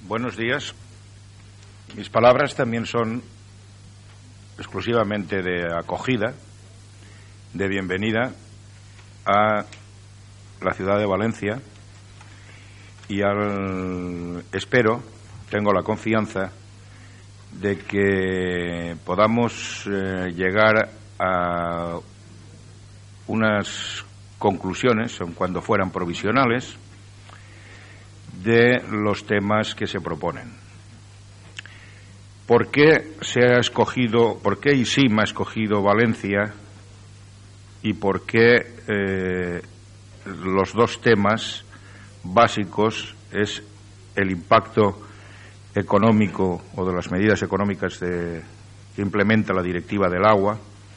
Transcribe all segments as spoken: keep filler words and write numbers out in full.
Buenos días. Mis palabras también son exclusivamente de acogida, de bienvenida a la ciudad de Valencia y al, espero, tengo la confianza de que podamos eh, llegar a unas conclusiones, aun cuando fueran provisionales, de los temas que se proponen. ¿Por qué se ha escogido, por qué ISIM ha escogido Valencia y por qué eh, los dos temas básicos es el impacto económico o de las medidas económicas de, que implementa la Directiva del Agua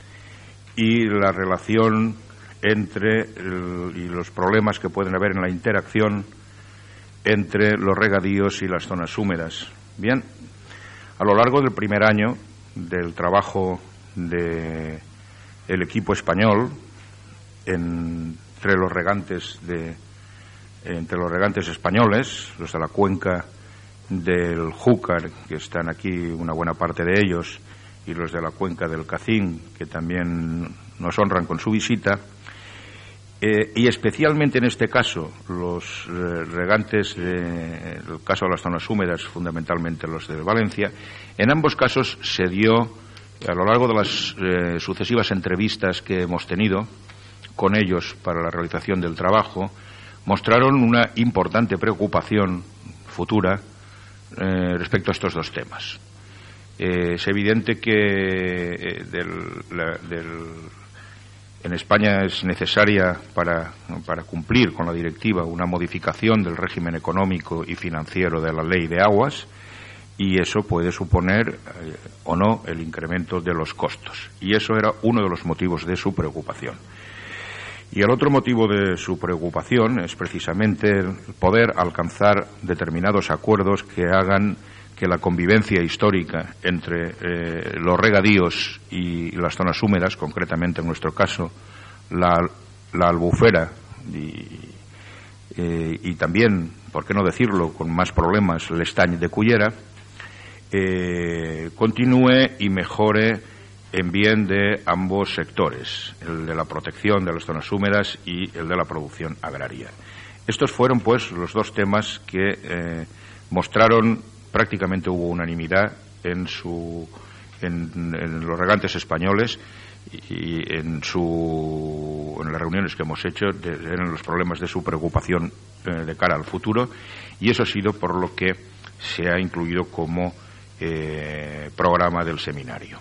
y la relación entre el, y los problemas que pueden haber en la interacción entre los regadíos y las zonas húmedas? Bien, a lo largo del primer año del trabajo del equipo español en, entre los regantes de entre los regantes españoles, los de la cuenca del Júcar, que están aquí una buena parte de ellos, y los de la cuenca del Cacín, que también nos honran con su visita, eh, y especialmente en este caso los eh, regantes, eh, el caso de las zonas húmedas, fundamentalmente los de Valencia. En ambos casos se dio, a lo largo de las eh, sucesivas entrevistas que hemos tenido con ellos para la realización del trabajo, mostraron una importante preocupación futura eh, respecto a estos dos temas. Eh, es evidente que eh, del, la, del, en España es necesaria para, para cumplir con la directiva una modificación del régimen económico y financiero de la Ley de Aguas, y eso puede suponer eh, o no el incremento de los costos, y eso era uno de los motivos de su preocupación. Y el otro motivo de su preocupación es precisamente el poder alcanzar determinados acuerdos que hagan que la convivencia histórica entre eh, los regadíos y las zonas húmedas, concretamente en nuestro caso la, la Albufera y, eh, y también, por qué no decirlo, con más problemas, el Estany de Cullera, eh, continúe y mejore en bien de ambos sectores, el de la protección de las zonas húmedas y el de la producción agraria. Estos fueron, pues, los dos temas que eh, mostraron, prácticamente hubo unanimidad en, su, en, en los regantes españoles y en, su, en las reuniones que hemos hecho, de, eran los problemas de su preocupación eh, de cara al futuro, y eso ha sido por lo que se ha incluido como eh, programa del seminario.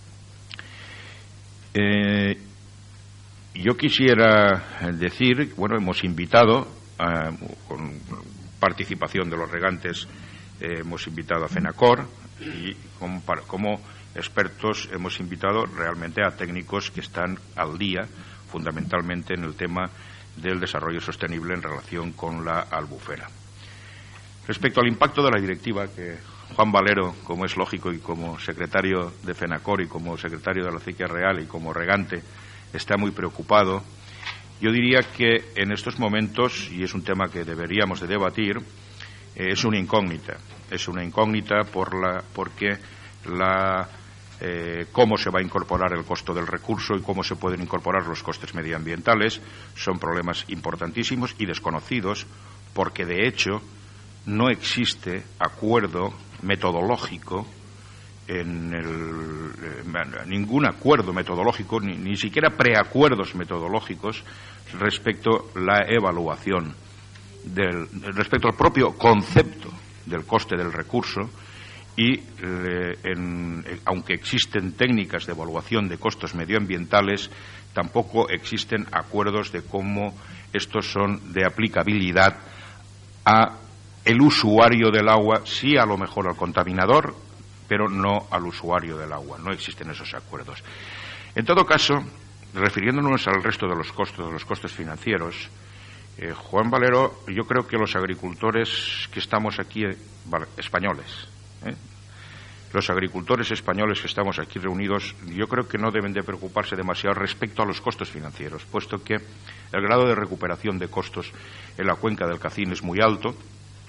Eh, yo quisiera decir, bueno, hemos invitado, eh, con participación de los regantes, eh, hemos invitado a FENACOR y como, como expertos hemos invitado realmente a técnicos que están al día, fundamentalmente en el tema del desarrollo sostenible en relación con la Albufera. Respecto al impacto de la directiva, que Juan Valero, como es lógico, y como secretario de FENACOR y como secretario de la Acequia Real y como regante, está muy preocupado, yo diría que en estos momentos, y es un tema que deberíamos de debatir, eh, es una incógnita. Es una incógnita por la, porque la, eh, cómo se va a incorporar el costo del recurso y cómo se pueden incorporar los costes medioambientales son problemas importantísimos y desconocidos, porque de hecho no existe acuerdo metodológico en el, eh, ningún acuerdo metodológico, ni, ni siquiera preacuerdos metodológicos respecto a la evaluación del, respecto al propio concepto del coste del recurso y eh, en, eh, aunque existen técnicas de evaluación de costos medioambientales, tampoco existen acuerdos de cómo estos son de aplicabilidad a el usuario del agua, sí a lo mejor al contaminador, pero no al usuario del agua. No existen esos acuerdos. En todo caso, refiriéndonos al resto de los costos, de los costos financieros, eh, Juan Valero, yo creo que los agricultores que estamos aquí, eh, españoles, eh, los agricultores españoles que estamos aquí reunidos, yo creo que no deben de preocuparse demasiado respecto a los costos financieros, puesto que el grado de recuperación de costos en la cuenca del Cacín es muy alto.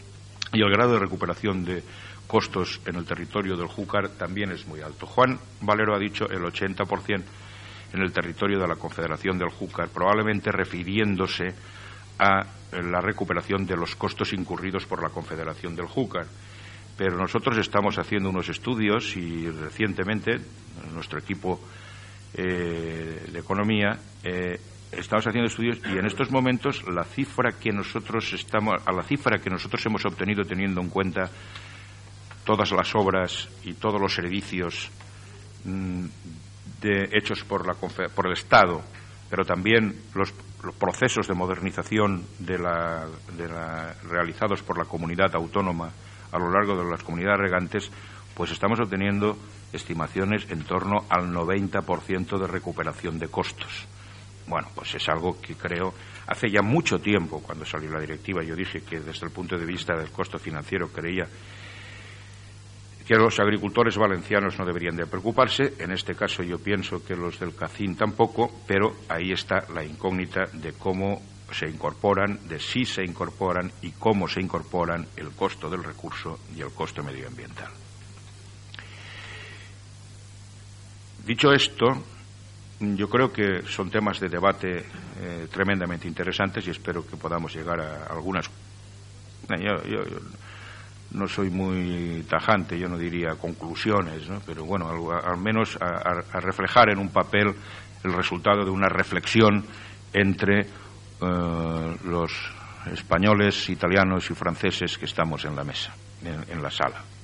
y el grado de recuperación de costos en el territorio del Júcar también es muy alto. Juan Valero ha dicho el ochenta por ciento en el territorio de la Confederación del Júcar, probablemente refiriéndose a la recuperación de los costos incurridos por la Confederación del Júcar. Pero nosotros estamos haciendo unos estudios y recientemente nuestro equipo eh, de economía eh, estamos haciendo estudios y en estos momentos la cifra que nosotros estamos a la cifra que nosotros hemos obtenido teniendo en cuenta todas las obras y todos los servicios mmm, de, hechos por, la, por el Estado, pero también los, los procesos de modernización de la, de la, realizados por la comunidad autónoma a lo largo de las comunidades regantes, pues estamos obteniendo estimaciones en torno al noventa por ciento de recuperación de costos. Bueno, pues es algo que creo, hace ya mucho tiempo, cuando salió la directiva, yo dije que desde el punto de vista del costo financiero creía que los agricultores valencianos no deberían de preocuparse. En este caso yo pienso que los del Cacín tampoco, pero ahí está la incógnita de cómo se incorporan, de si se incorporan y cómo se incorporan el costo del recurso y el costo medioambiental. Dicho esto, yo creo que son temas de debate eh, tremendamente interesantes y espero que podamos llegar a algunas. Yo, yo, yo no soy muy tajante, yo no diría conclusiones, ¿no? Pero bueno, al, al menos a, a reflejar en un papel el resultado de una reflexión entre eh, los españoles, italianos y franceses que estamos en la mesa, en, en la sala.